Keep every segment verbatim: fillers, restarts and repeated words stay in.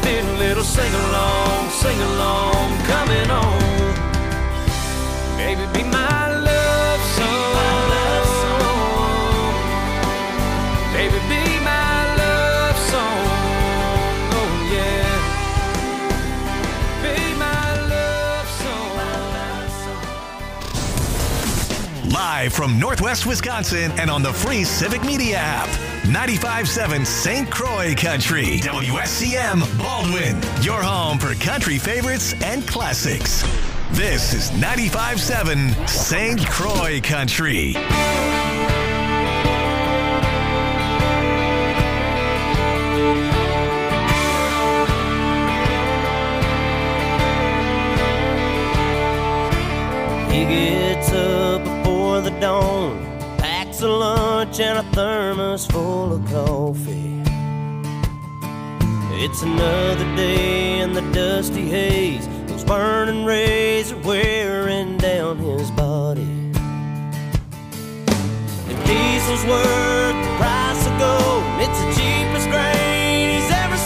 did a little sing-along, sing-along, coming on. Baby, be my love song. Baby, be my love song. Oh, yeah. Be my love song. Live from Northwest Wisconsin and on the free Civic Media app. ninety-five point seven Saint Croix Country. W S C M Baldwin. Your home for country favorites and classics. This is ninety-five point seven Saint Croix Country. He gets up before the dawn, packs a lunch and a thermos full of coffee. It's another day in the dusty haze. Those burning rays are wearing down his body. If diesel's worth the price of gold, it's the cheapest grain he's ever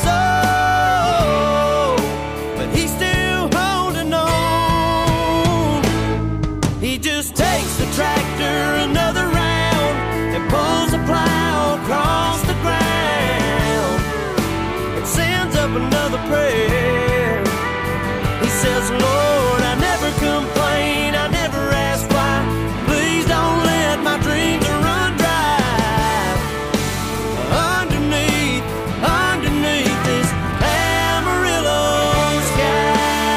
sold. But he's still holding on. He just takes the tractor another round and pulls the plow across the ground and sends up another prayer. He says, Lord, I never complain, I never ask why. Please don't let my dreams run dry. Underneath, underneath this Amarillo sky.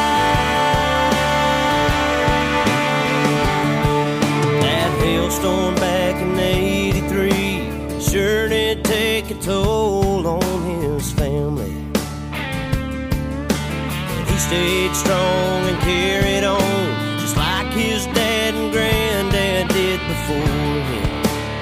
That hailstorm back in eighty-three sure did take a toll on his family. He stayed strong and carried on, just like his dad and granddad did before him.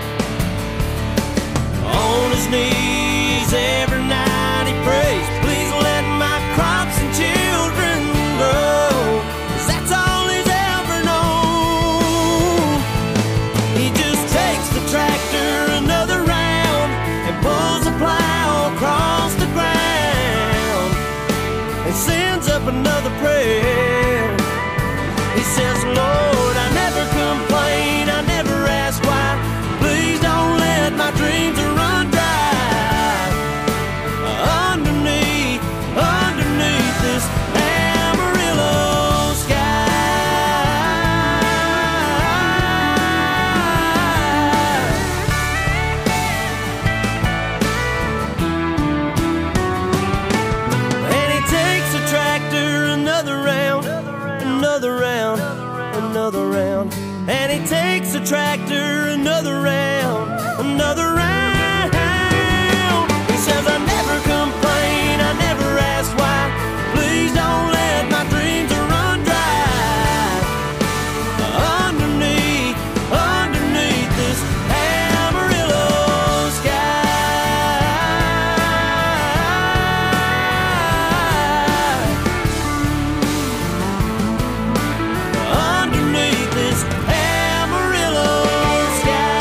On his knees every night he prays, please let my crops and children grow, 'cause that's all he's ever known. He just takes the tractor another round and pulls the plow across the ground and sends up another prayer. He says, Lord, I never complain, I never ask why. Please don't let my dreams run dry. Underneath, underneath this Amarillo sky. And he takes the tractor another round, another round, another round. And he takes the tractor another round, another round. He says, I never complain, I never ask why. Please don't let my dreams run dry. Underneath, underneath this Amarillo sky. Underneath this Amarillo sky.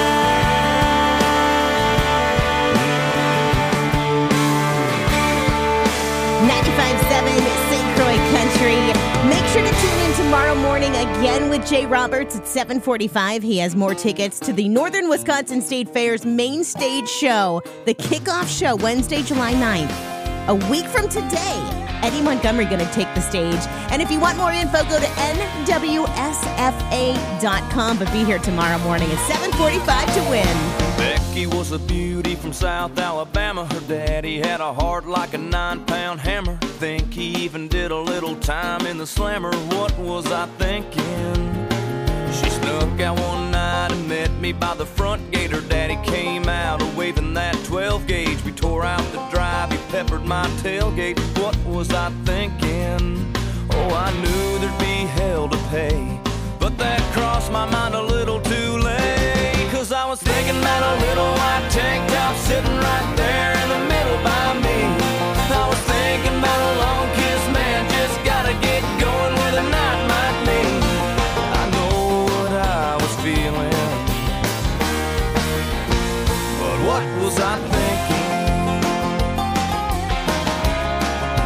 ninety-five point seven Saint Croix Country. Make sure to tune in tomorrow morning again with Jay Roberts at seven forty-five. He has more tickets to the Northern Wisconsin State Fair's main stage show, the kickoff show, Wednesday, July ninth. A week from today, Eddie Montgomery going to take the stage. And if you want more info, go to N W S F A dot com. But be here tomorrow morning at seven forty-five to win. Becky was a beauty from South Alabama. Her daddy had a heart like a nine-pound hammer. Think he even did a little time in the slammer. What was I thinking? She snuck out one night and met me by the front gate. Her daddy came out waving that twelve gauge. We tore out the drive, he peppered my tailgate. What was I thinking? Oh, I knew there'd be hell to pay, but that crossed my mind a little too late. 'Cause I was thinking about a little white tank top sitting right there in the middle by me. I was thinking about a long kiss, man, just gotta get going where the night might lead. I know what I was feeling, but what was I thinking?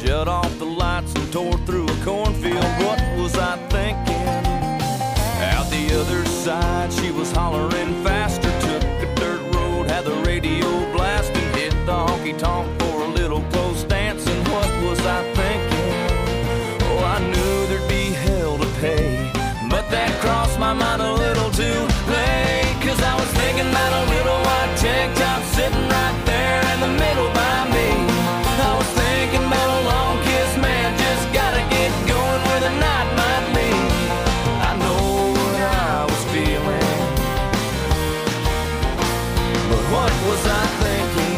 shut off the lights and tore through a cornfield. What was I thinking? Out the other side, she was hollering faster. Took a dirt road, had the radio blasting. Hit the honky-tonk for a little close dancing. What was I thinking? Oh, I knew there'd be hell to pay, but that crossed my mind a little too late. Cause I was thinking about a little white tank top sitting right there in the middle by me. I was thinking about a long kiss, man, just gotta get going where the night might lead. I know what I was feeling, but what was I thinking?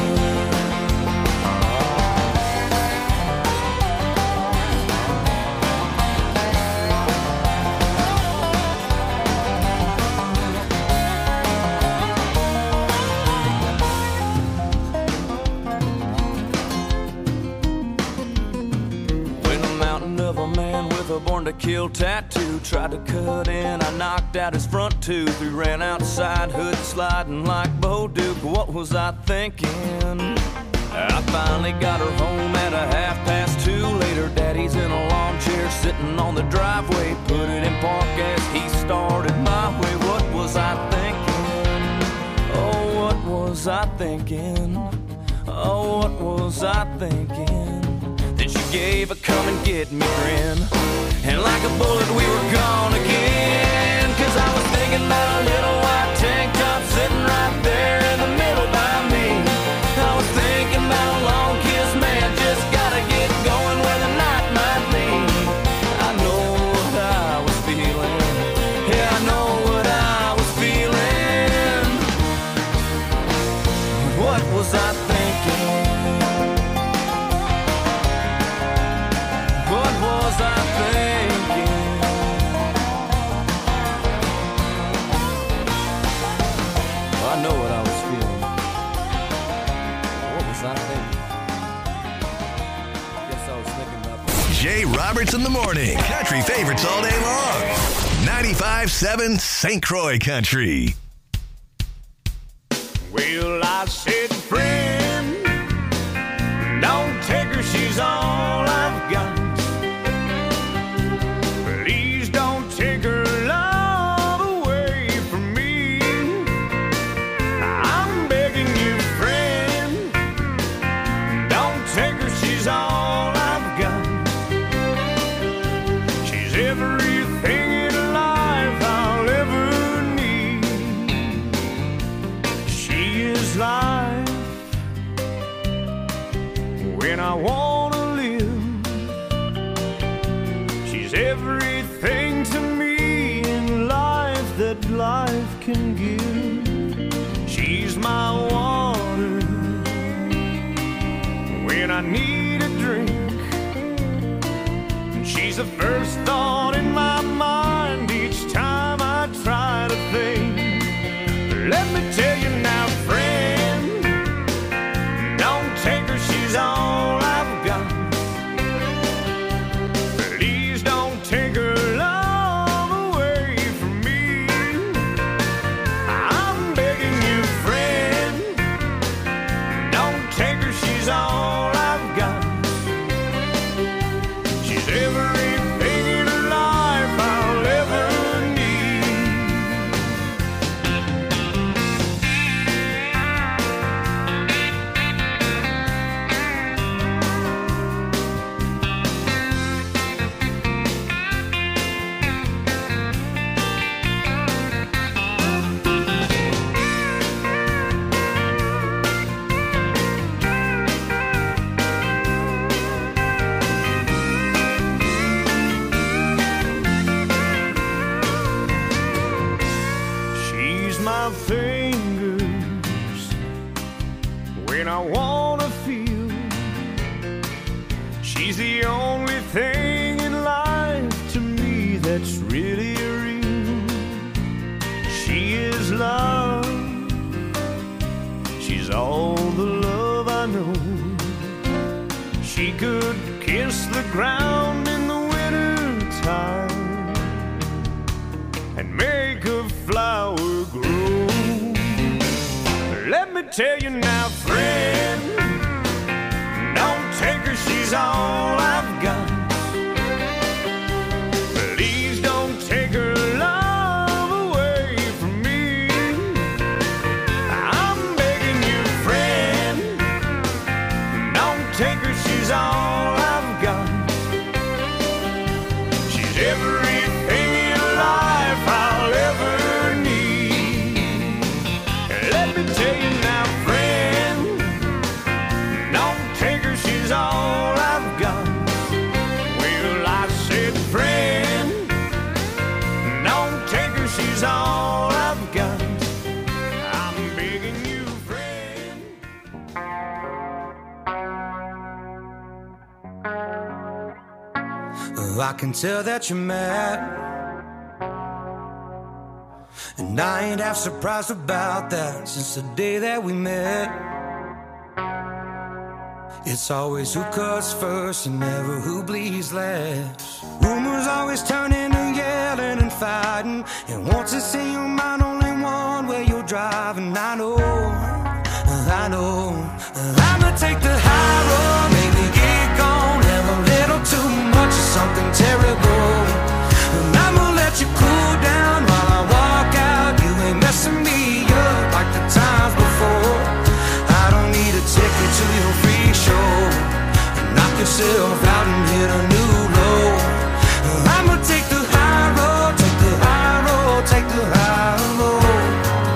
A born to kill tattoo tried to cut in, I knocked out his front tooth. We ran outside, hood sliding like Bo Duke. What was I thinking? I finally got her home at a half past two. Later, daddy's in a lawn chair sitting on the driveway. Put it in park as he started my way. What was I thinking? Oh, what was I thinking? Oh, what was I thinking? Then she gave a come and get me grin, and like a bullet we were gone again. Cause I was thinking about a little white tank top sitting right there in the middle by me. I was thinking about a long kiss, man, just gotta get going where the night might lead. I know what I was feeling, yeah, I know what I was feeling. What was I thinking? What was I thinking? Well, I know what I was feeling. What was I thinking? Guess I was thinking about Jay Roberts in the morning. Country favorites all day long. ninety-five point seven Saint Croix Country. Well, I said, friend, don't take her, she's all I've got. Please don't take her love away from me. I'm begging you, friend, don't take her, she's all I've got. She's everything in life I'll ever need. She is life when I wanna live. She's everything to me in life that life can give. She's my water when I need a drink. She's the first thought in my mind each time I try to think. Let me tell you now, friend, don't take her, she's all I've got. Please don't take her love away from me. I'm begging you, friend, don't take her, she's all I've got. She's everything in life I'll ever need. She's my fingers when I wanna feel. She's the only thing in life to me that's really real. She is love. She's all the love I know. She could kiss the ground in the winter time and make a flower grow. Let me tell you now, friend, don't take her, she's she's all I've got. Please don't take her love away from me. I'm begging you, friend, don't take her, she's all I've got. She's everything in life I'll ever need. Let me tell you now, friend, don't take her, she's all I've got. Well, I said, friend, don't take her, she's all I've got. I'm begging you, friend. I can tell that you're mad, and I ain't half surprised about that. Since the day that we met, it's always who cuts first and never who bleeds last. Rumors always turn into yelling and fighting, and once it's in your mind, only one way you're driving. I know, I know, I'ma take the high road, maybe get gone, have a little too much of something terrible, and I'ma let you cool down while I walk out. You ain't messing me up like the times before. I don't need a ticket to your free show. Knock yourself out and hit a new low. I'ma take the high road, take the high road, take the high road.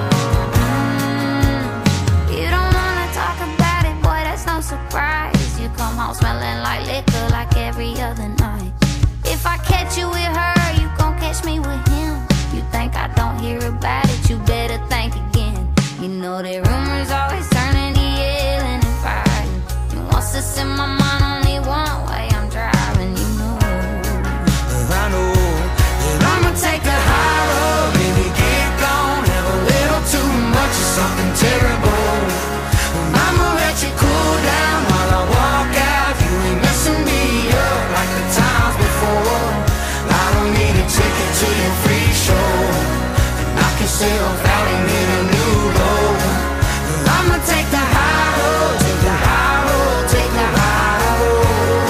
You don't wanna talk about it, boy, that's no surprise. You come home smelling like liquor like every other night. If I catch you with her, you gon' catch me with him. You think I don't hear about it, you better think again. You know that rumors always turn into yelling and fighting. You want us in my mind, only one way I'm driving, you know. I know that I'ma take the high road, baby, get gone, have a little too much of something terrible. I'ma let you cool down while I walk out. You ain't messing me up like the times before. I don't need a ticket to your free show. Knock yourself out and hit a new low. I'ma take the high road, take the high road, take the high road.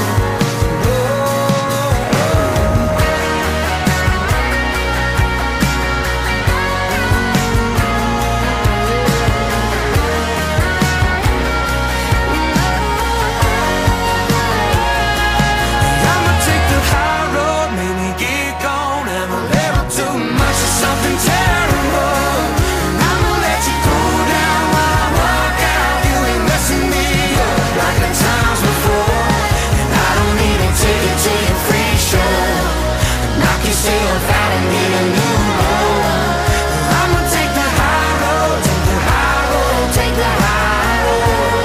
I'ma take the high road, maybe get gone, have a little too much of something terrible. I'ma let you cool down while I walk out. You ain't messing me up like the times before. And I don't need a ticket to your free show. Knock yourself out and hit a new low. I'ma take the high road, take the high road, take the high road.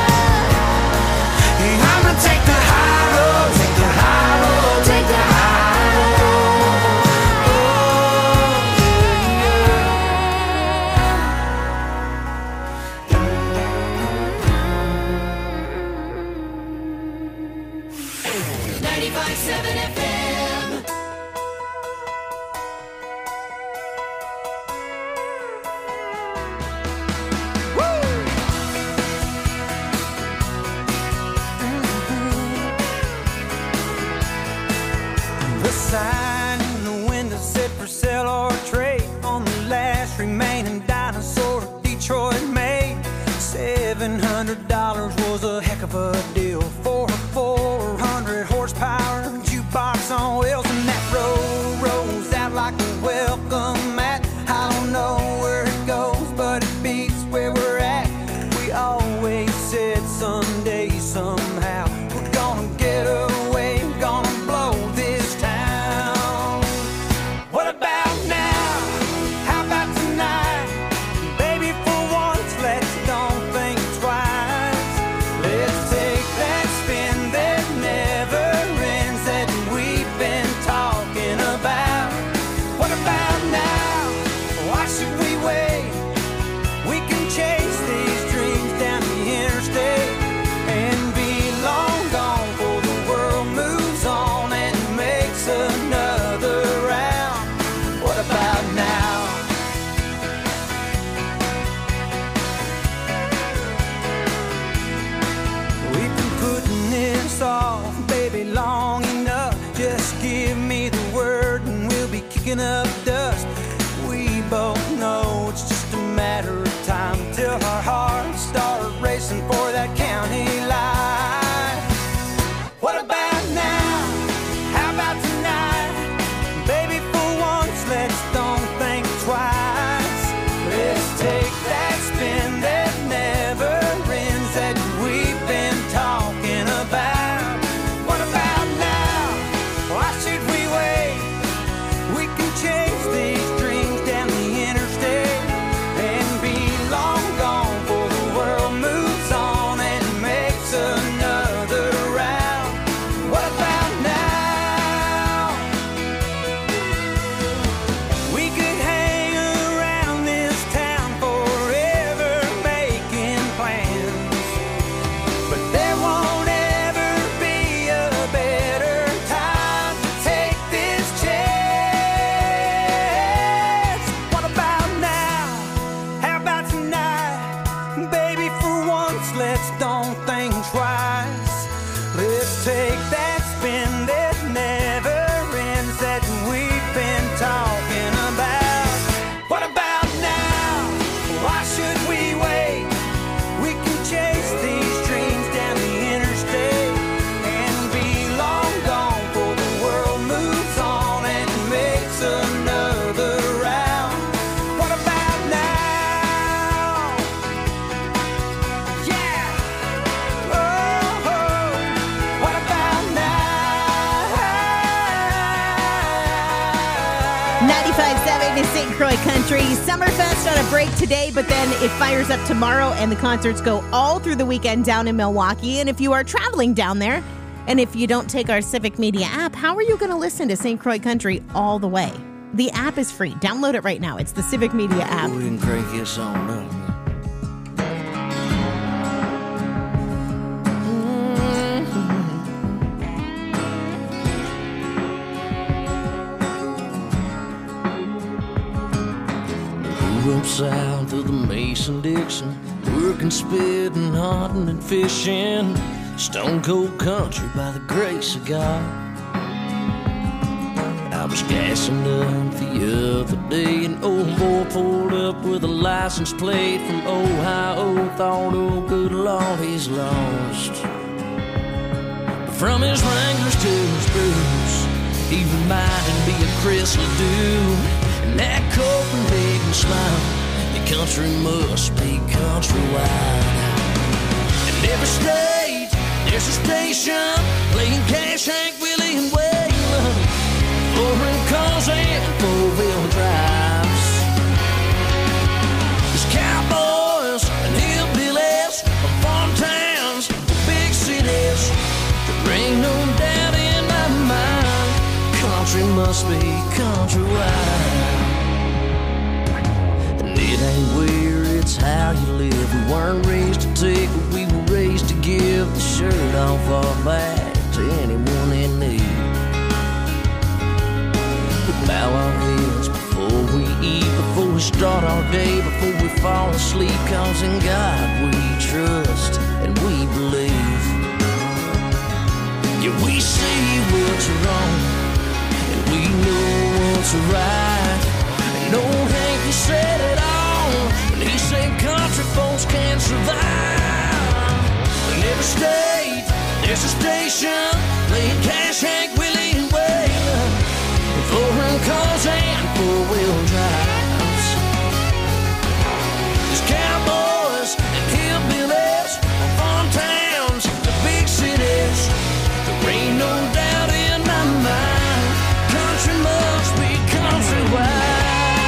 I'ma take the high road, take the high road, take the high road. ninety-five seven F M. The sign in the window said for sale or trade on the last remaining dinosaur Detroit made. Seven hundred dollars was a heck of a deal for a four hundred horsepower jukebox on wheels, and that road rolls out like a welcome mat. I don't know where it goes, but it beats where we're at. We always said someday, somehow, we're gonna get away, gonna blow this town ninety-five point seven is Saint Croix Country. Summerfest on a break today, but then it fires up tomorrow, and the concerts go all through the weekend down in Milwaukee. And if you are traveling down there, and if you don't take our Civic Media app, how are you going to listen to Saint Croix Country all the way? The app is free. Download it right now. It's the Civic Media app. We can crank this on up. Up south of the Mason-Dixon, working, spitting, hunting, and fishing. Stone cold country by the grace of God. I was gassing up the other day, an old boy pulled up with a license plate from Ohio. Thought, oh good Lord, he's lost. But from his Wranglers to his boots, he reminded me of Chris Ledoux. And that Copenhagen smile, the country must be countrywide. In every state, there's a station playing Cash, Hank, Willie, and Waylon, foreign cars and four-wheel drives. There's cowboys and hillbillies from farm towns to big cities. There ain't no doubt in my mind, country must be countrywide. It ain't where, it's how you live. We weren't raised to take, but we were raised to give the shirt off our back to anyone in need. We bow our heads before we eat, before we start our day, before we fall asleep, cause in God we trust and we believe. Yeah, we see what's wrong and we know what's right. And old Hank, he said it all. And he said country folks can survive. In every state, there's a station playing Cash, Hank, Willie, and Waylon, and foreign cars and four-wheel drives. There's cowboys and hillbillies from farm towns to big cities. There ain't no doubt in my mind, country must be countrywide.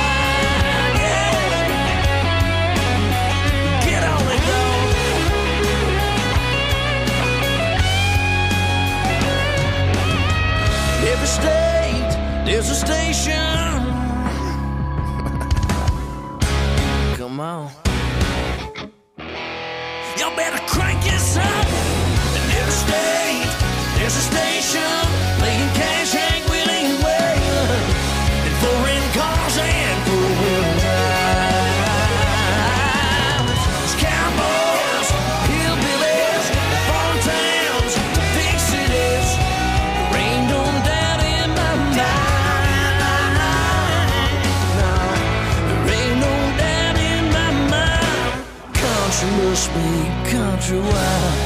Every state, there's a station. Come on. Y'all better crank this up. In every state, there's a station playing Cash, Hank, Willie, and Waylon, and foreign cars and four-wheel drives. There's cowboys, hillbillies, farm towns, to big cities. There ain't no doubt in my mind. No, there ain't no doubt in my mind. Country must be countrywide.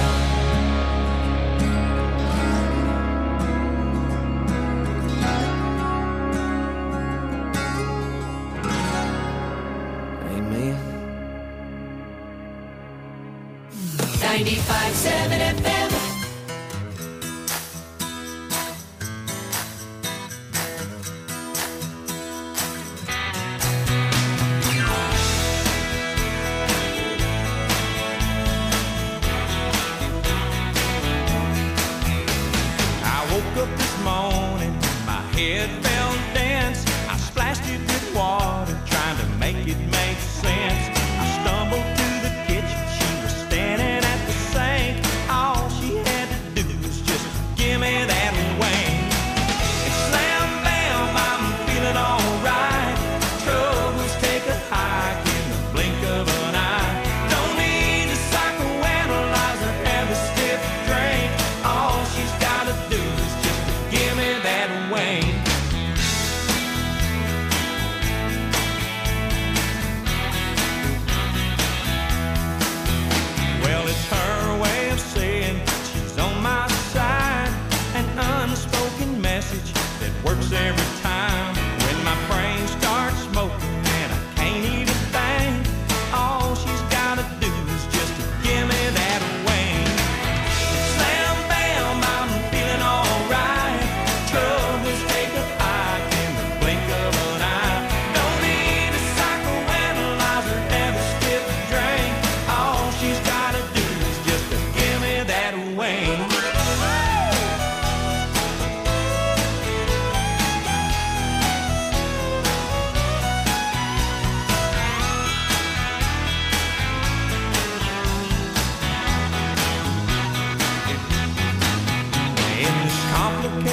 ninety-five point seven F M. I woke up this morning, my head felt dense. I splashed it with water, trying to make it make sense. I stumbled to the kitchen, she was standing at the sink. All she had to do was just give me that wing. And slam bam, I'm feeling alright. Troubles take a hike in the blink of an eye. Don't need to psychoanalyze or have a stiff drink. All she's gotta do is just give me that wing.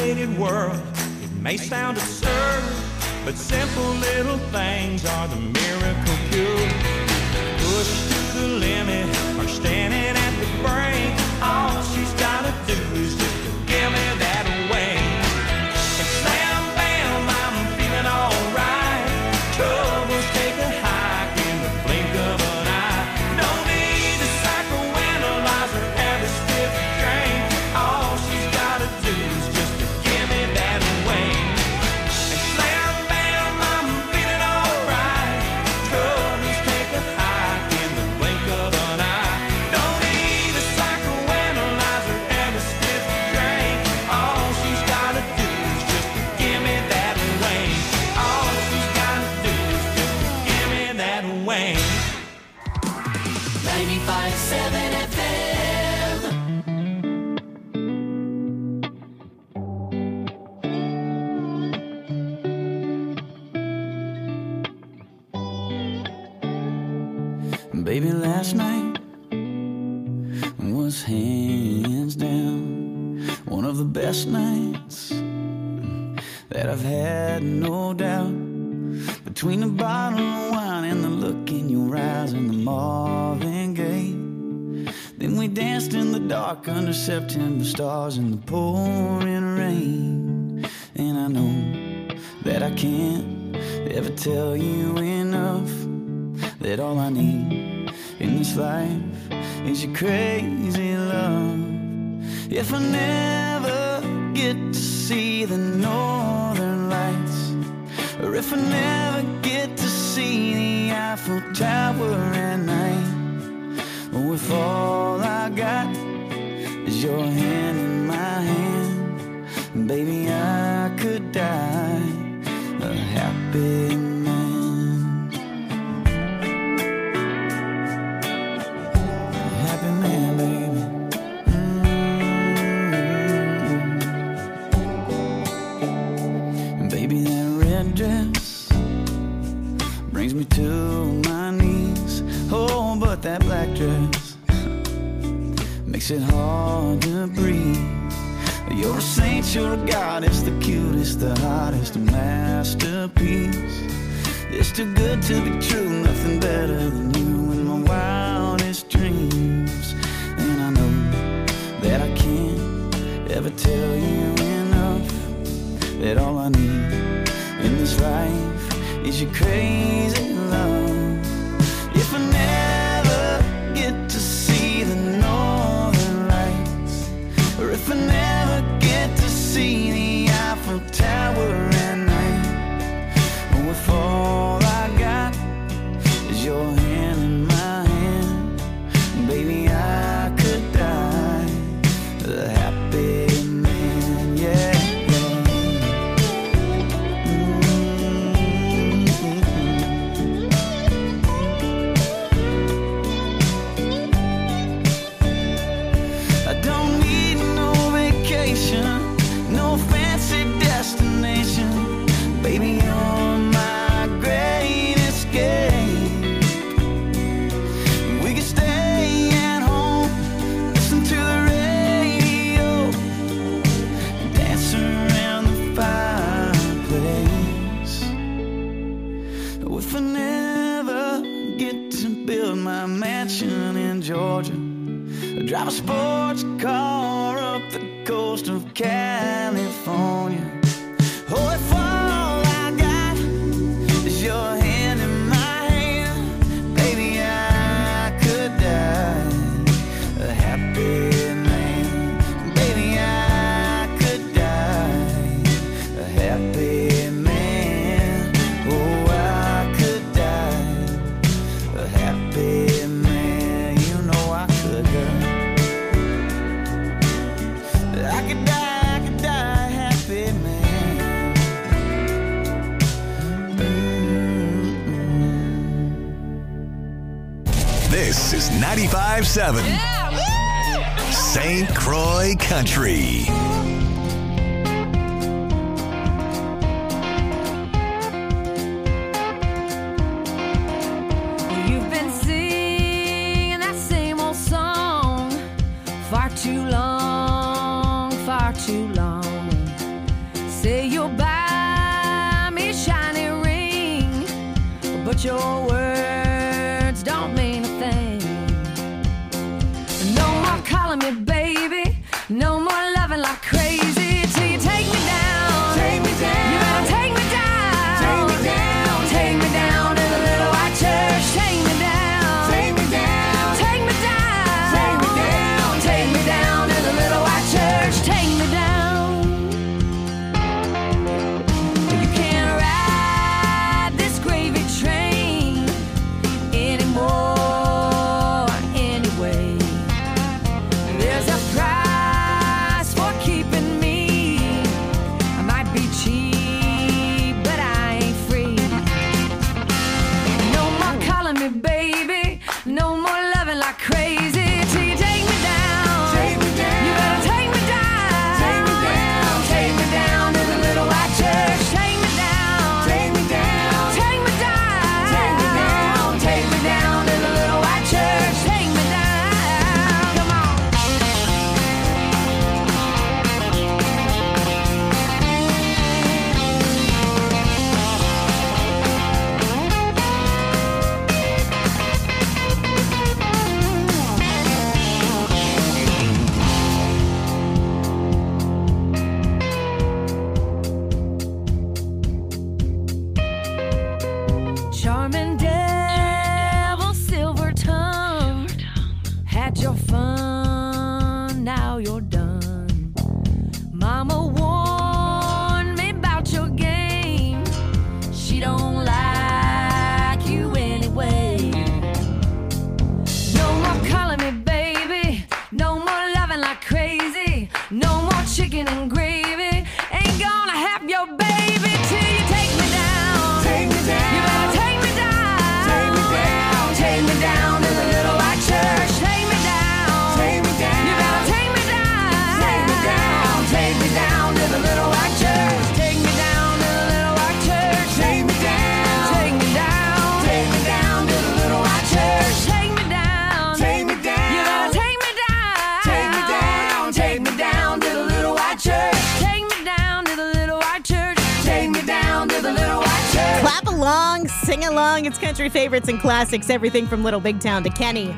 complicated world. It may sound absurd, but simple little things are the miracle cure. Pushed to the limit or standing at the brink, all she's gotta do is just to give me that wing. And slam bam, I'm feeling alright. Troubles take a hike in the blink of an eye. No need to psychoanalyze or every stiff drink. All she's gotta do is just to give me that wing. And slam bam, I'm feeling alright. Troubles take a hike in the blink of an eye. No need to psychoanalyze or every stiff drink. All she's gotta do is just to give me that wing. All she's gotta do is just to give me that wing. ninety-five seven F M. Baby, last night was hands down one of the best nights that I've had, no doubt. Between the bottle of wine and the look in your eyes and the Marvin Gaye, then we danced in the dark under September stars in the pouring rain. And I know that I can't ever tell you enough that all I need in this life is your crazy love. If I never get to see the northern lights, or if I never get to see the Eiffel Tower at night, or if all I got is your hand in my hand, baby, I could die a happy man. Happy man, baby. Mm-hmm. Baby, that red dress brings me to my knees. Oh, but that black dress makes it hard to breathe. You're a saint, you're a goddess, the cutest, the hottest, a masterpiece. It's too good to be true, nothing better than you in my wildest dreams. And I know that I can't ever tell you enough that all I need in this life is your crazy love. If I never get to see the northern lights, or if I never get to see the Eiffel Tower at night, or if all I got is your hand in my hand, baby, I could die a happy man, yeah, yeah. Mm-hmm. I don't need no vacation, no fancy destination, baby, you're my great escape. We can stay at home, listen to the radio, dance around the fireplace. If I never get to build my mansion in Georgia, drive a sports car up the coast of California, oh, if all I got is your hand in my hand, baby, I could die a happy man. Baby, I could die a happy man. Oh, I could die a happy man. You know I could die. I could die, I could die happy man. Mm-mm. This is ninety-five seven Saint Croix Country. You've been singing that same old song far too long, far too long. but your words don't mean a thing. No more calling me baby, no more loving like crazy till you take me down. Take me down. You better take me down. Take me down. Take me down to the little white church. Take me down. Take me down. Take me down. Take me down. Take me down to the little white church. Take me down. You can't ride this gravy train anymore anyway. There's a price for keeping me. I might be cheap, but I ain't free. No more calling me baby, no more loving like crazy till you take me down. Take me down. You better take me down. Take me down. Take me down to the little white church. Take me down. Take me down. Take me down. Take me down. Take me down to the little white church. Take me down. Come on. Charming devil, silver tongue, had your fun, now you're done. Mama warned me about your game. She don't like you anyway. No more calling me baby, no more loving like crazy, no more chicken and gravy. Ain't gonna have your baby till you take me down. Take me down. You better take me down. Take me down. Take me down to the little white church. Take me down. Take me down. You better take me down. Take me down. Take me down to the little white church. Take me down to the little white church. Take me down. Take me down. Take me down to the little white church. Take me down. Take me down. You better take me down. Take me down. Take me down to the little white church. Take me down to the little white church. Take me down to the little white church. Clap along, sing along. It's country favorites and classics, everything from Little Big Town to Kenny.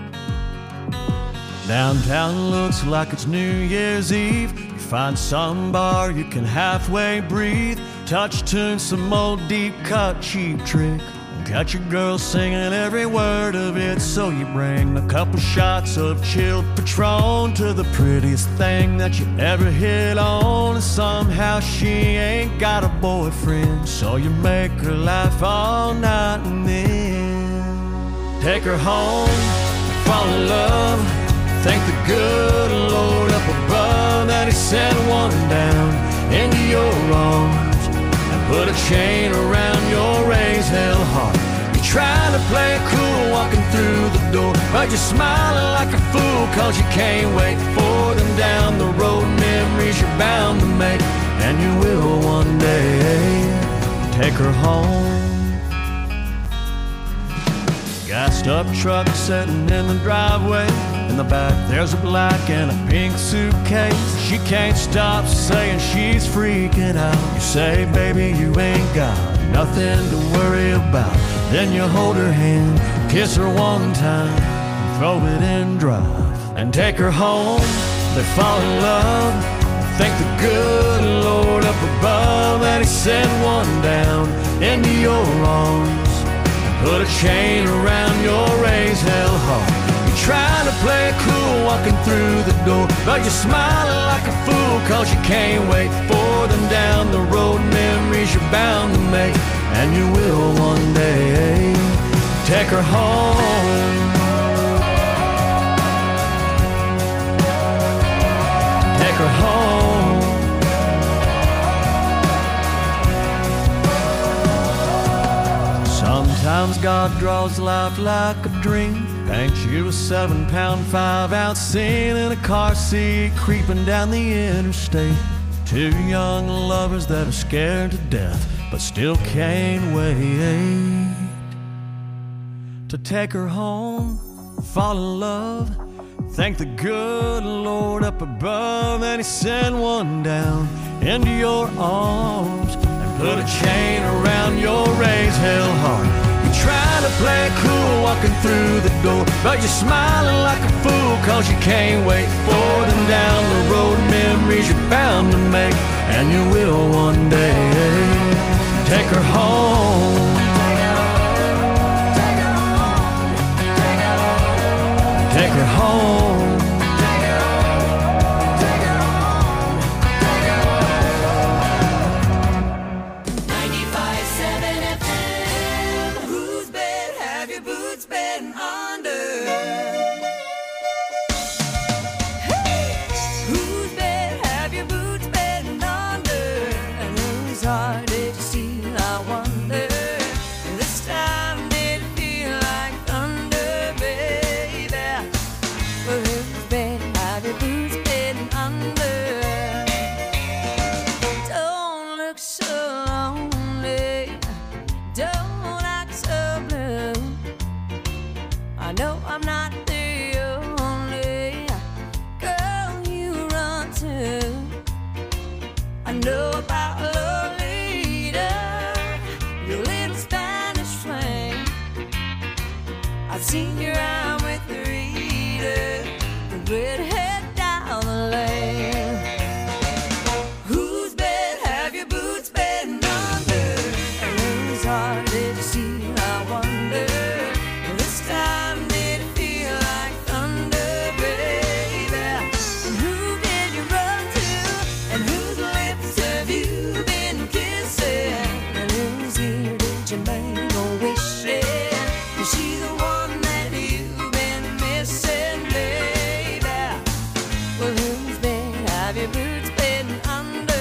Downtown looks like it's New Year's Eve. You find some bar you can halfway breathe. Touch tune, some old deep cut cheap trick. Got your girl singing every word of it. So you bring a couple shots of chilled Patron to the prettiest thing that you ever hit on. And somehow she ain't got a boyfriend, so you make her laugh all night and then take her home, fall in love. Thank the good Lord up above that he sent one down into your arms and put a chain around your raised hell heart. You're trying to play it cool walking through the door, but you're smiling like a fool cause you can't wait for them down the road. Memories you're bound to make, and you will one day take her home. Gassed up truck sitting in the driveway. In the back there's a black and a pink suitcase. She can't stop saying she's freaking out. You say, baby, you ain't got nothing to worry about. Then you hold her hand, kiss her one time, throw it in drive, and take her home. They fall in love. Thank the good Lord up above that he sent one down into your arms. Put a chain around your raised hell heart. You're trying to play it cool walking through the door, but you're smiling like a fool cause you can't wait for them down the road. Memories you're bound to make, and you will one day take her home. Take her home. Sometimes God draws life like a dream, paints you a seven pound, five ounce scene in a car seat, creeping down the interstate. Two young lovers that are scared to death, but still can't wait to take her home, fall in love. Thank the good Lord up above that he sent one down into your arms and put a chain around your raised hell heart. You're trying to play it cool walking through the door, but you're smiling like a fool cause you can't wait for them down the road. Memories you're bound to make, and you will one day. Take her home. Take her home. ninety-five seven F M. Whose bed have your boots been under? Hey! Whose bed have your boots been under? And whose heart did you steal, I wonder? This time did it feel like thunder, baby? Well, whose bed have your boots been under? Don't look so lonely, don't act so blue. I know I'm not the only girl you run to. I know about Lolita, your little Spanish flame. I've seen you around with Rita, the redhead down the lane. Whose bed have your boots been under? And whose heart did you steal, I wonder? This time did it feel like thunder, baby? And who did you run to? And whose lips have you been kissing? And whose ear did you make a wish in? Is she the one that you've been missing, baby? Well, whose bed have your boots been under?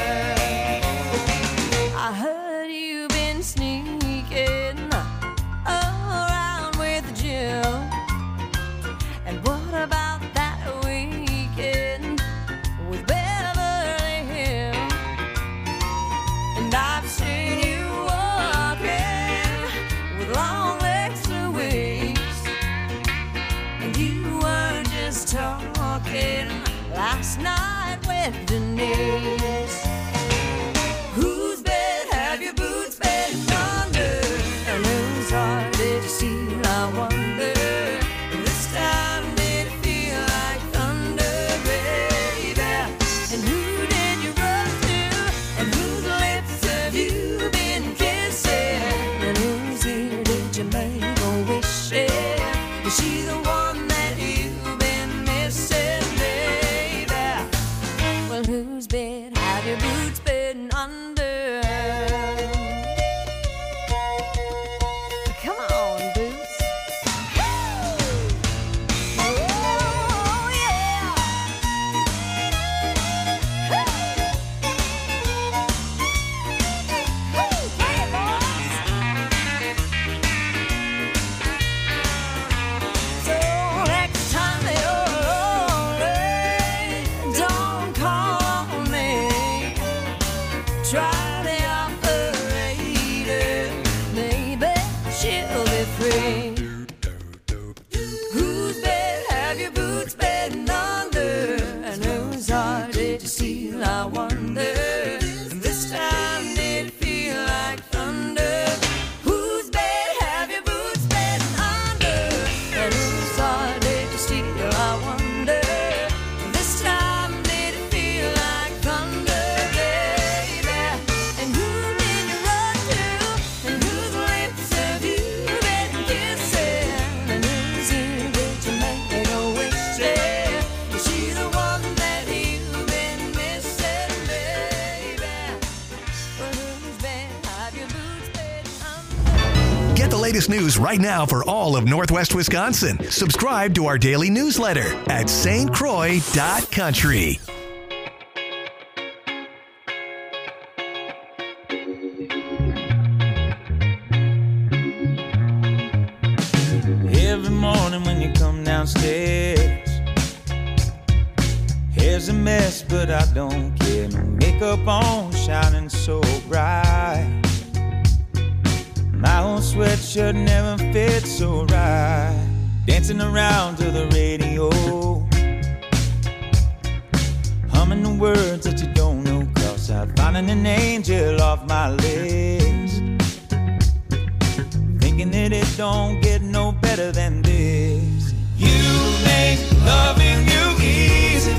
I heard you've been sneaking around with Jill. And what about that weekend with Beverly Hills? And I've seen you walking with long legs Louise. And you weren't just talking last night with Denise. Whose bed have your boots been under? And whose heart did you steal, I wonder? This time did it feel like thunder, baby? And who did you run to? And whose lips have you been kissing? And whose ear did you make a wish in? Is she the one that you've been missing, baby? Well, whose bed have your boots been under? Come on, boots. Oh, yeah. Hey, boys. So next time you're lonely, don't call on me. Try the operator, maybe she'll be free. Whose bed have your boots been under? And whose heart did you steal, I wonder? And this time did it feel like thunder? Whose bed have your boots been under? And whose heart did you steal, I wonder? This time did it feel like thunder, baby? And who did you run to? And whose lips have you been kissing? And whose ear did you make a wish in? Is she the one that you've been missing, baby? Well, whose bed have your boots been under? Get the latest news right now for all of Northwest Wisconsin. Subscribe to our daily newsletter at S T Croix dot country. Every morning when you come downstairs, hair's a mess, but I don't care. No makeup on, shining so bright. My old sweatshirt never fits so right. Dancing around to the radio, humming the words that you don't know. Cross out, finding an angel off my list. thinking that it don't get no better than this. You make loving you easy.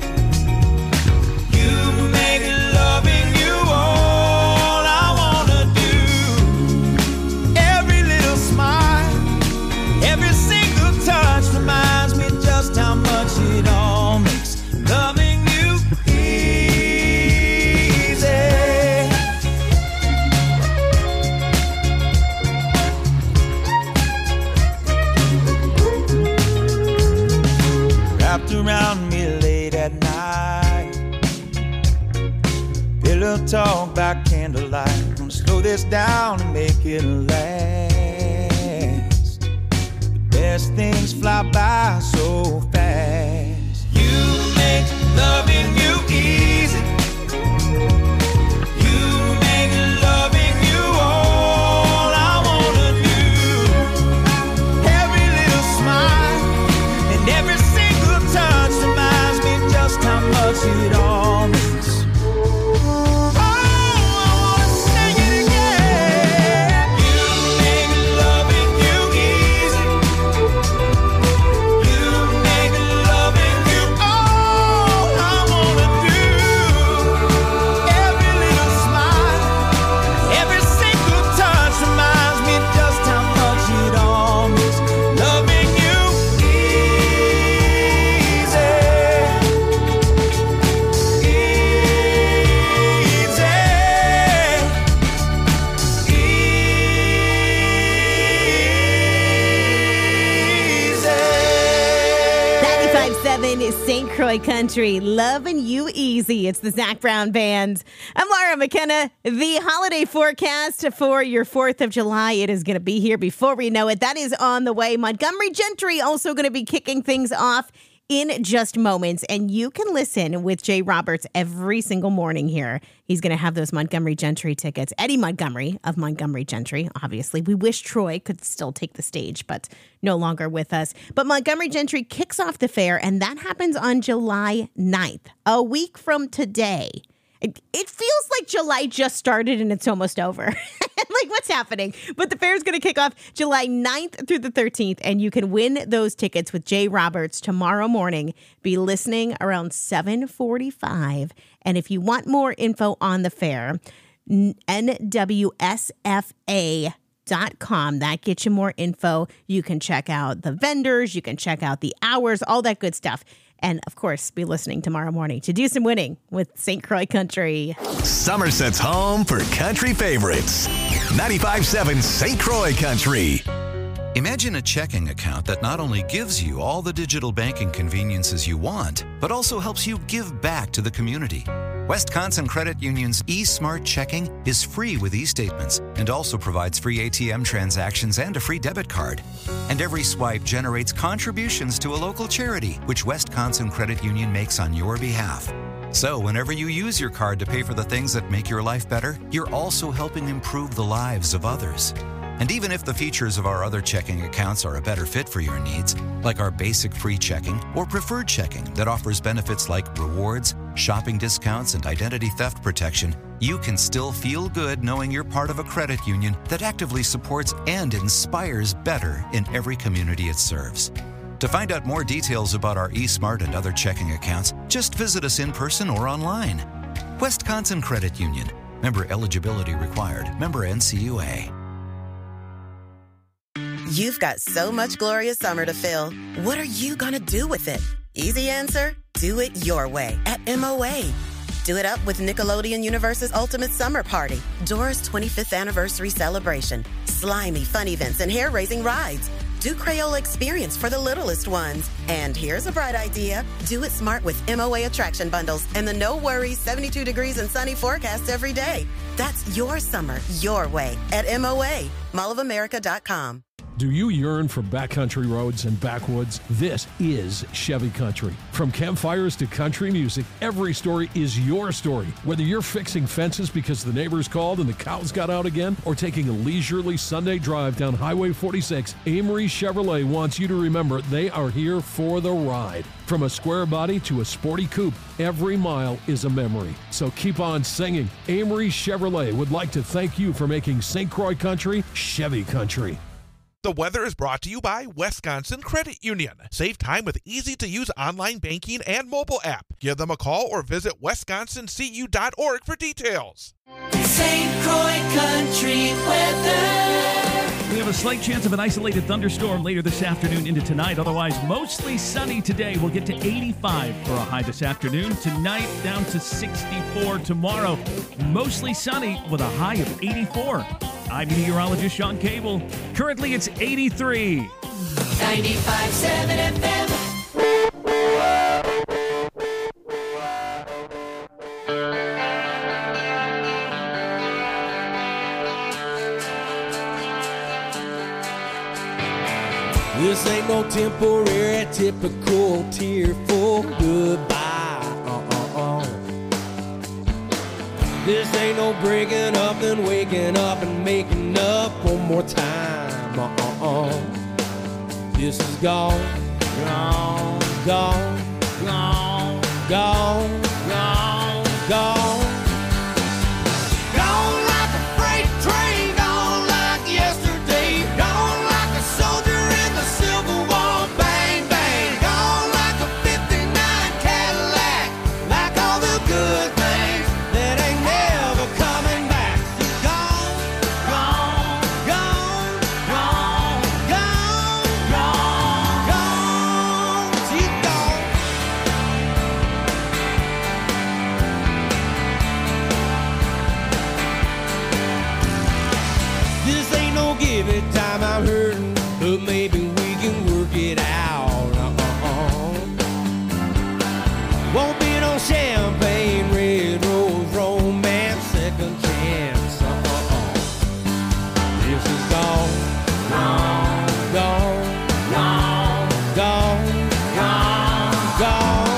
You make loving you all I wanna do. Every little smile, every single touch reminds me just how much it all makes loving you easy. Wrapped around me late at night, pillow talk by candlelight. Gonna slow this down and make it last. The best things fly by so fast. You make loving you easy. You make loving you all I wanna do. Every little smile and every single touch reminds me just how much it all means. Oh, I wanna sing it again. You make loving you easy. You make loving you all I wanna do. Every little smile, every single touch reminds me just how much it all means. Loving you easy. ninety-five point seven is Saint Croix Country, loving you easy. It's the Zach Brown Band. I'm Laura McKenna. The holiday forecast for your fourth of July, it is going to be here before we know it. That is on the way. Montgomery Gentry also going to be kicking things off in just moments. And you can listen with Jay Roberts every single morning here. He's going to have those Montgomery Gentry tickets. Eddie Montgomery of Montgomery Gentry, obviously. We wish Troy could still take the stage, but no longer with us. But Montgomery Gentry kicks off the fair, and that happens on July ninth, a week from today. It, it feels like July just started and it's almost over. Like, what's happening? But the fair is going to kick off July ninth through the thirteenth, and you can win those tickets with Jay Roberts tomorrow morning. Be listening around seven forty-five. And if you want more info on the fair, N W S F A dot com. That gets you more info. You can check out the vendors. You can check out the hours, all that good stuff. And, of course, be listening tomorrow morning to do some winning with Saint Croix Country. Somerset's home for country favorites. ninety-five point seven Saint Croix Country. Imagine a checking account that not only gives you all the digital banking conveniences you want, but also helps you give back to the community. Wisconsin Credit Union's eSmart Checking is free with e-statements and also provides free A T M transactions and a free debit card. And every swipe generates contributions to a local charity, which Wisconsin Credit Union makes on your behalf. So whenever you use your card to pay for the things that make your life better, you're also helping improve the lives of others. And even if the features of our other checking accounts are a better fit for your needs, like our basic free checking or preferred checking that offers benefits like rewards, shopping discounts, and identity theft protection, you can still feel good knowing you're part of a credit union that actively supports and inspires better in every community it serves. To find out more details about our eSmart and other checking accounts, just visit us in person or online. Wisconsin Credit Union. Member eligibility required. Member N C U A. You've got so much glorious summer to fill. What are you going to do with it? Easy answer, do it your way at M O A. Do it up with Nickelodeon Universe's Ultimate Summer Party, Dora's twenty-fifth anniversary celebration, slimy fun events and hair-raising rides. Do Crayola Experience for the littlest ones. And here's a bright idea. Do it smart with M O A attraction bundles and the no worries seventy-two degrees and sunny forecast every day. That's your summer, your way at M O A, mall of america dot com. Do you yearn for backcountry roads and backwoods? This is Chevy Country. From campfires to country music, every story is your story. Whether you're fixing fences because the neighbors called and the cows got out again, or taking a leisurely Sunday drive down Highway forty-six, Amory Chevrolet wants you to remember they are here for the ride. From a square body to a sporty coupe, every mile is a memory. So keep on singing. Amory Chevrolet would like to thank you for making Saint Croix Country Chevy Country. The weather is brought to you by Wisconsin Credit Union. Save time with easy-to-use online banking and mobile app. Give them a call or visit wisconsin c u dot org for details. Saint Croix Country weather. We have a slight chance of an isolated thunderstorm later this afternoon into tonight. Otherwise, mostly sunny today. We'll get to eighty-five for a high this afternoon. Tonight, down to sixty-four. Tomorrow, mostly sunny with a high of eighty-four. I'm meteorologist Sean Cable. Currently, it's eighty-three. ninety-five point seven F M. This ain't no temporary, typical tearful goodbye. Uh-uh-uh. This ain't no breaking up and waking up and making up one more time. Uh-uh-uh. This is gone, gone, gone, gone, gone, gone, gone. Gone like a freight train, gone like yesterday, gone like a soldier in the Civil War. Bang, bang, gone like a fifty-nine Cadillac, like all the good things that ain't never coming back. Gone, gone, gone, gone, gone, gone, gone. She's gone. This ain't no give it time, I'm hurting, but maybe we can work it out. Uh-uh-uh. Won't be no champagne, red rose, romance, second chance. Uh-uh-uh. This is gone, gone, gone, gone, gone, gone, gone.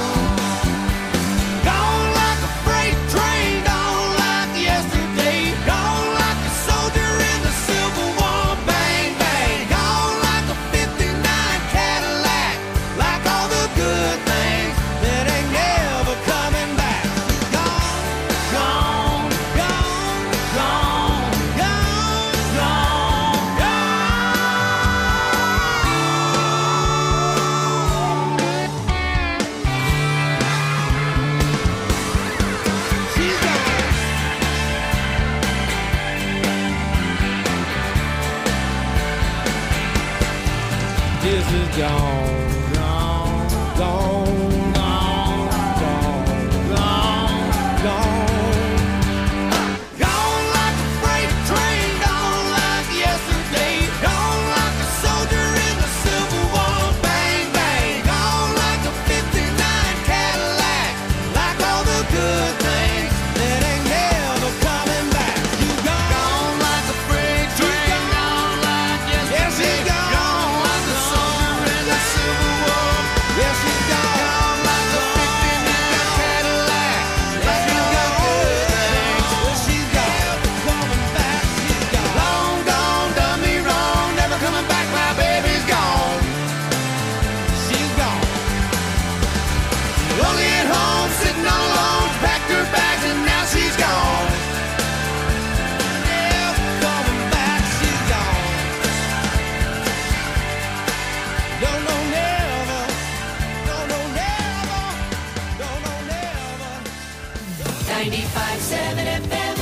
Gone like a freight train, gone like yesterday, gone like a soldier in the Civil War. Bang, bang, gone like a fifty-nine Cadillac, like all the good things that ain't never coming back. Gone, gone, gone, gone, gone, gone, gone. She's gone. This is gone, gone, gone, gone, gone, gone, gone. Gone like a freight train, gone like yesterday, gone like a soldier in the Civil War. Bang, bang, gone like a fifty-nine Cadillac, like all the good things that ain't never coming back. You gone, gone like a freight train, gone like yesterday. Yes, she's gone, gone like a soldier in the Civil War. Yes, she's gone, gone like a fifty-nine Cadillac, like all the good things. Well, she's gone, coming back. She's gone, long gone, done me wrong, never coming back. My baby's gone. She's gone. Lonely at home, sitting all alone, packed her bags and now she's gone. Never coming back, she's gone. Don't know never, don't know never, don't know never. ninety-five point seven F M.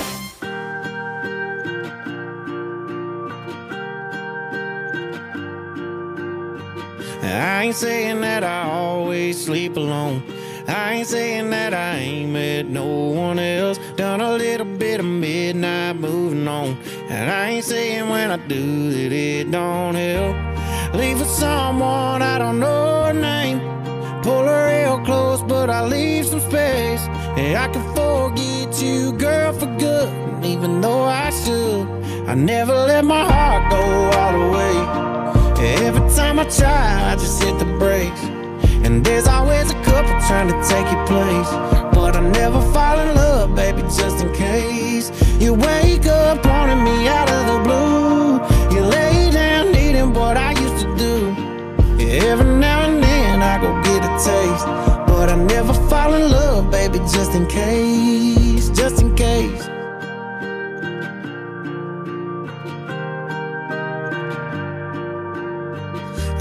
I ain't saying that I always sleep alone. I ain't saying that I ain't met no one else. Done a little bit of midnight moving on. And I ain't saying when I do that it don't help. Leave for someone I don't know her name. Pull her real close, but I leave some space. And I can forget you, girl, for good. And even though I should, I never let my heart go all the way. Every time I try, I just hit the brakes. And there's always a couple trying to take your place. But I never fall in love, baby, just in case. You wake up wanting me out of the blue. You lay down needing what I used to do. Every now and then I go get a taste. But I never fall in love, baby, just in case. Just in case.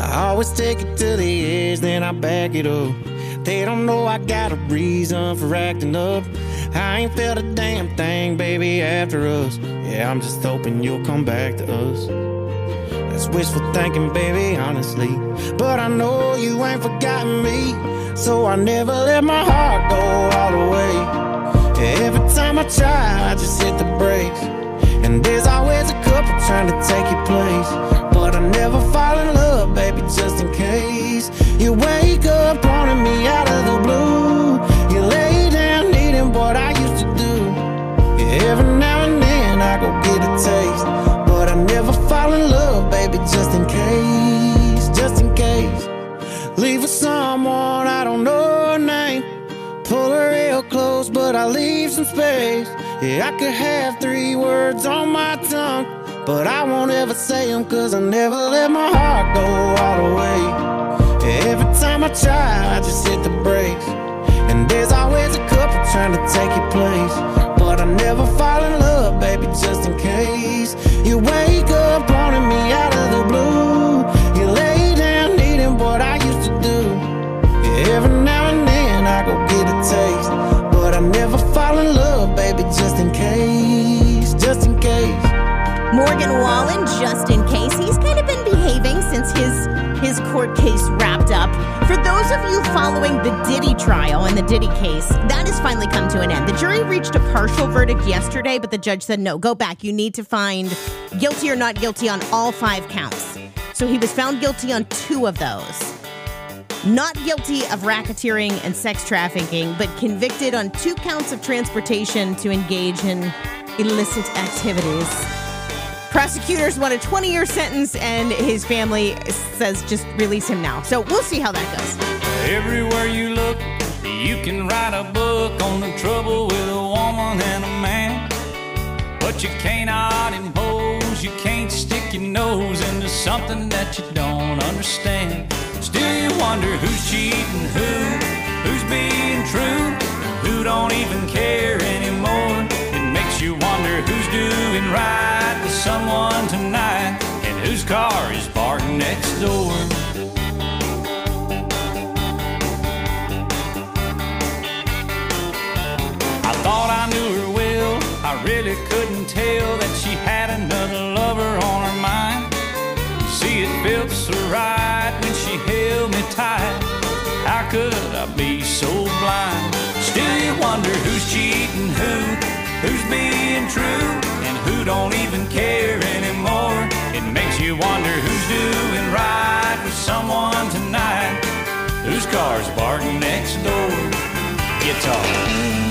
I always take it to the edge, then I back it up. They don't know I got a reason for acting up. I ain't felt a damn thing, baby, after us. Yeah, I'm just hoping you'll come back to us. That's wishful thinking, baby, honestly. But I know you ain't forgotten me, so I never let my heart go all the way. Every time I try, I just hit the brakes. And there's always a couple trying to take your place. But I never fall in love, baby, just in case. You wake up wanting me out of the blue. You lay down needing what I used to do. Yeah, every now and then I go get a taste. But I never fall in love, baby, just in case. Just in case. Leave with someone I don't know her name. Pull her real close, but I leave some space. Yeah, I could have three words on my tongue, but I won't ever say them, cause I never let my heart go all the way. Yeah, every time I try, I just hit the brakes. And there's always a couple trying to take your place. But I never fall in love, baby, just in case. You wake up wanting me out of the blue. You lay down needing what I used to do. Yeah, every now and then I go get a taste. But I never fall in love, baby, just in case. Just in case. Morgan Wallen, just in case. He's kind of been behaving since his his court case wrapped up. For those of you following the Diddy trial and the Diddy case, that has finally come to an end. The jury reached a partial verdict yesterday, but the judge said, no, go back. You need to find guilty or not guilty on all five counts. So he was found guilty on two of those. Not guilty of racketeering and sex trafficking, but convicted on two counts of transportation to engage in illicit activities. Prosecutors want a twenty-year sentence, and his family says just release him now. So we'll see how that goes. Everywhere you look, you can write a book on the trouble with a woman and a man. But you cannot impose, you can't stick your nose into something that you don't understand. Still you wonder who's cheating who, who's being true, who don't even care anymore. It makes you wonder who's doing right with someone tonight, and whose car is parked next door. I thought I knew her well, I really couldn't tell that she had another lover on her mind. See, it felt so right when she held me tight. How could I be so blind? Still you wonder who's cheating who, who's being true, and who don't even care anymore. It makes you wonder who's doing right with someone tonight, whose car's parked next door. Guitar.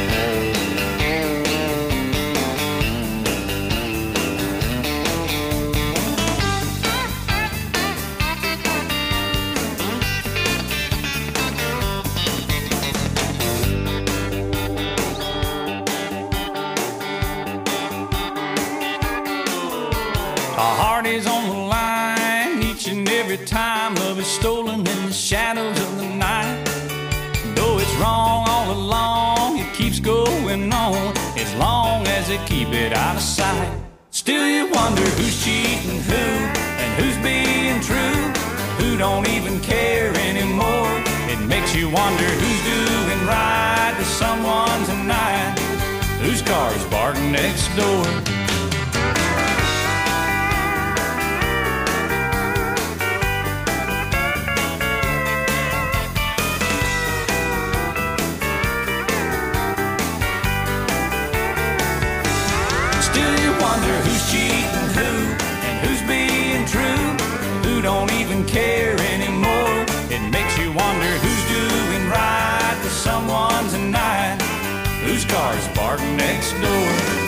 Our heart is on the line each and every time love is stolen in the shadows of the night. Though it's wrong all along, it keeps going on as long as they keep it out of sight. Still you wonder who's cheating who, and who's being true, who don't even care anymore. It makes you wonder who's doing right with someone tonight, whose car's parked next door. Wonder who's cheating who, and who's being true, who don't even care anymore. It makes you wonder who's doing right with someone tonight, whose car's parked next door.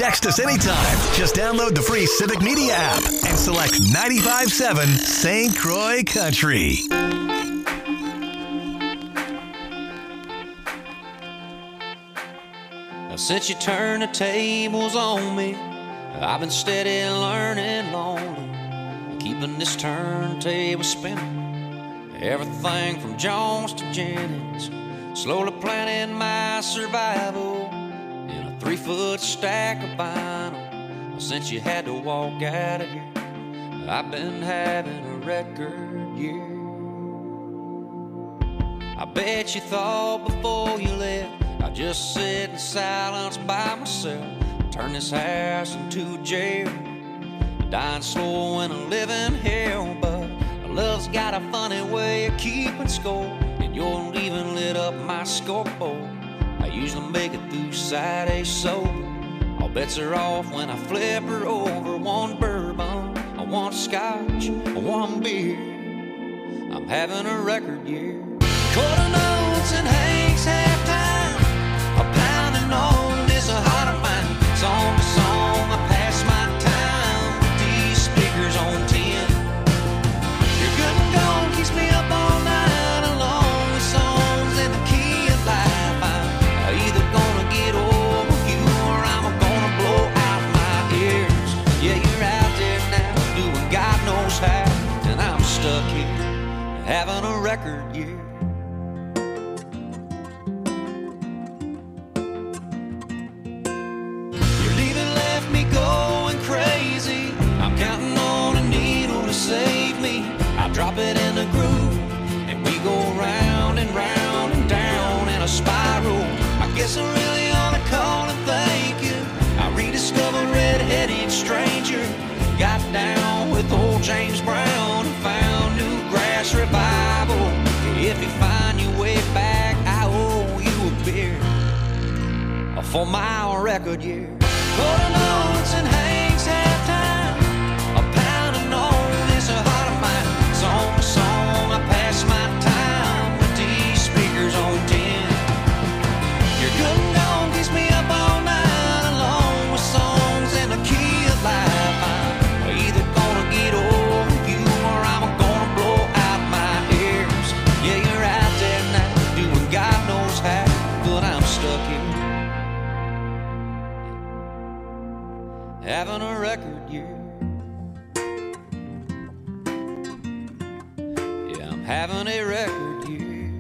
Text us anytime. Just download the free Civic Media app and select ninety-five point seven Saint Croix Country. Now, since you turned the tables on me, I've been steady learning lonely, keeping this turntable spinning. Everything from Jones to Jennings, slowly planning my survival in a three-foot stack of vinyl. Since you had to walk out of here, I've been having a record year. I bet you thought before you left I'd just sit in silence by myself, turn this house into a jail, dying slow in a living hell. But love's got a funny way of keeping score, and your leaving lit up my scoreboard. I usually make it through Saturday sober. All bets are off when I flip her over. One bourbon, one scotch, one beer. I'm having a record year. Quarter notes and Hank's halftime, a pounding on this a heart of mine. Song to song, I pass my time with these speakers on ten. Your good and gone keeps me up all night along with songs in the key of life. I'm either gonna get over you or I'm gonna blow out my ears. Yeah, you're out there now doing God knows how, and I'm stuck here having a record year. Your leaving left me going crazy. I'm counting on a needle to save me. I drop it in a groove, and we go round and round and down in a spiral. I guess I really ought to call and thank you. I rediscovered Red-Headed Stranger, got down with old James Brown, and found new grass revival. If you find your way back, I owe you a beer for my record year. Quarter notes and Hank's halftime, a pounding on this a heart of mine. Song to song, I pass my time with these speakers on ten. Your good and gone keeps me up all night along with songs in the key of life. I'm either gonna get over you or I'm gonna blow out my ears. Yeah, you're out there now doing God knows how, but I'm stuck here having a record year. Yeah, I'm having a record year.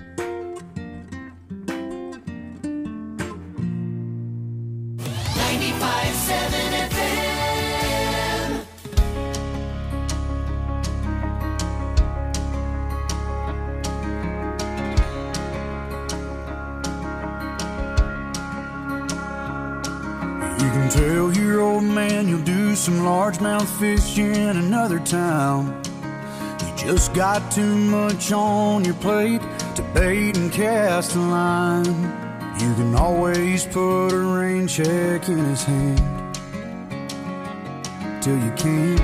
ninety-five point seven F M. You can tell your old man you'll do some largemouth fish in another town. You just got too much on your plate to bait and cast a line. You can always put a rain check in his hand till you can't.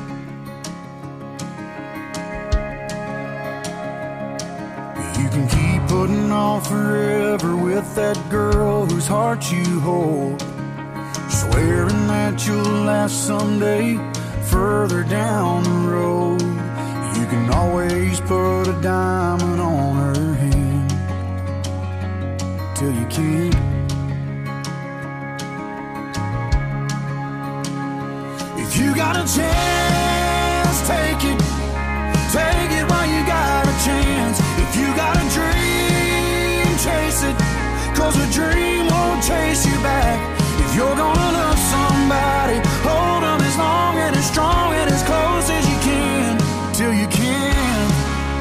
You can keep putting off forever with that girl whose heart you hold, swearing that you'll last someday further down the road. You can always put a diamond on her hand till you can't. If you got a chance, take it. Take it while you got a chance. If you got a dream, chase it, 'cause a dream won't chase you back. If you're gonna love somebody, hold them as long and as strong and as close as you can, till you can.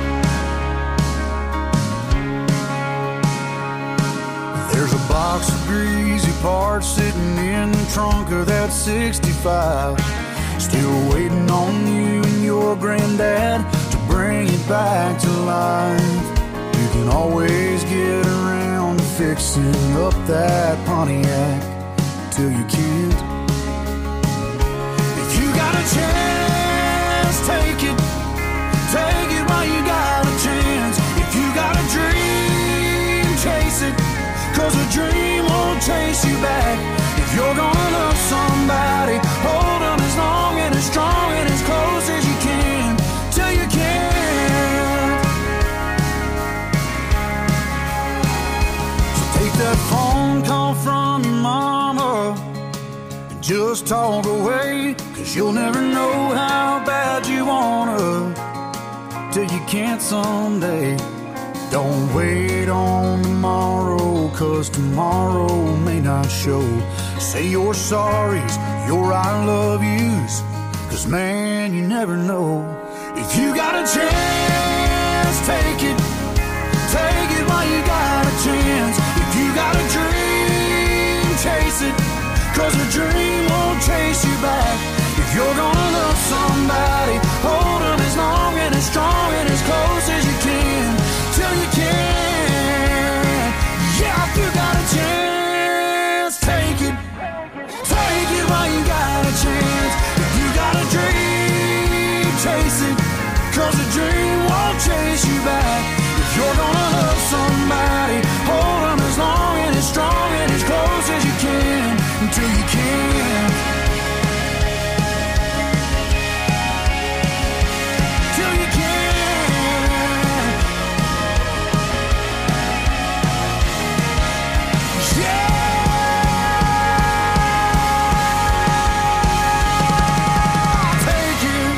There's a box of greasy parts sitting in the trunk of that sixty-five, still waiting on you and your granddad to bring it back to life. You can always get around to fixing up that Pontiac till you can't. If you got a chance, take it. Take it while you got a chance. If you got a dream, chase it, 'cause a dream won't chase you back. If you're gonna love just talk away, 'cause you'll never know how bad you wanna till you can't someday. Don't wait on tomorrow, 'cause tomorrow may not show. Say your sorries, your I love yous, 'cause man, you never know. If you got a chance, take it. Take it while you got a chance. If you got a dream, chase it, 'cause a dream won't chase you back. If you're gonna love somebody, hold them as long and as strong and as close as you can, till you can. Yeah, if you got a chance, take it. Take it while you got a chance. If you got a dream, chase it, 'cause a dream won't chase you back. If you're gonna love somebody, hold them as long and as strong and as close as you can, until you can. Till you can. Yeah. Take it.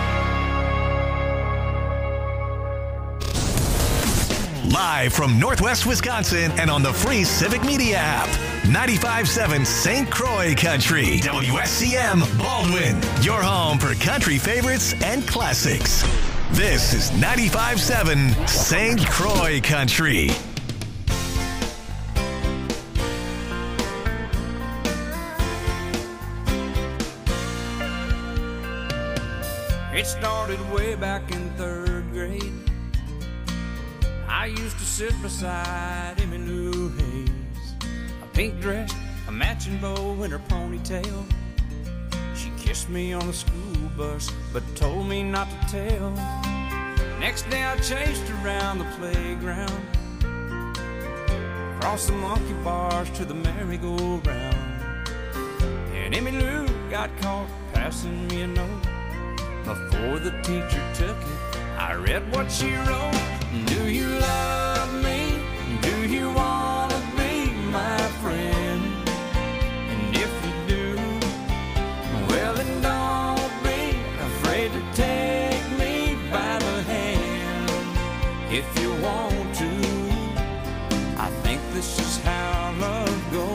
Live from Northwest Wisconsin and on the free Civic Media app. ninety-five point seven Saint Croix Country. W S C M Baldwin. Your home for country favorites and classics. This is ninety-five point seven Saint Croix Country. It started way back in third grade. I used to sit beside Emmylou Hayes, a pink dress, a matching bow in her ponytail. She kissed me on the school bus, but told me not to tell. Next day I chased around the playground, across the monkey bars to the merry-go-round. And Emmylou got caught passing me a note. Before the teacher took it, I read what she wrote. Do you love me? Do you want to be my friend? And if you do, well then don't be afraid to take me by the hand. If you want to, I think this is how